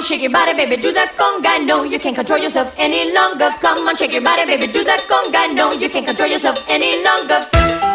shake your body, baby, do that conga. No, you can't control yourself any longer. Come on, shake your body, baby, do that conga. No, you can't control yourself any longer.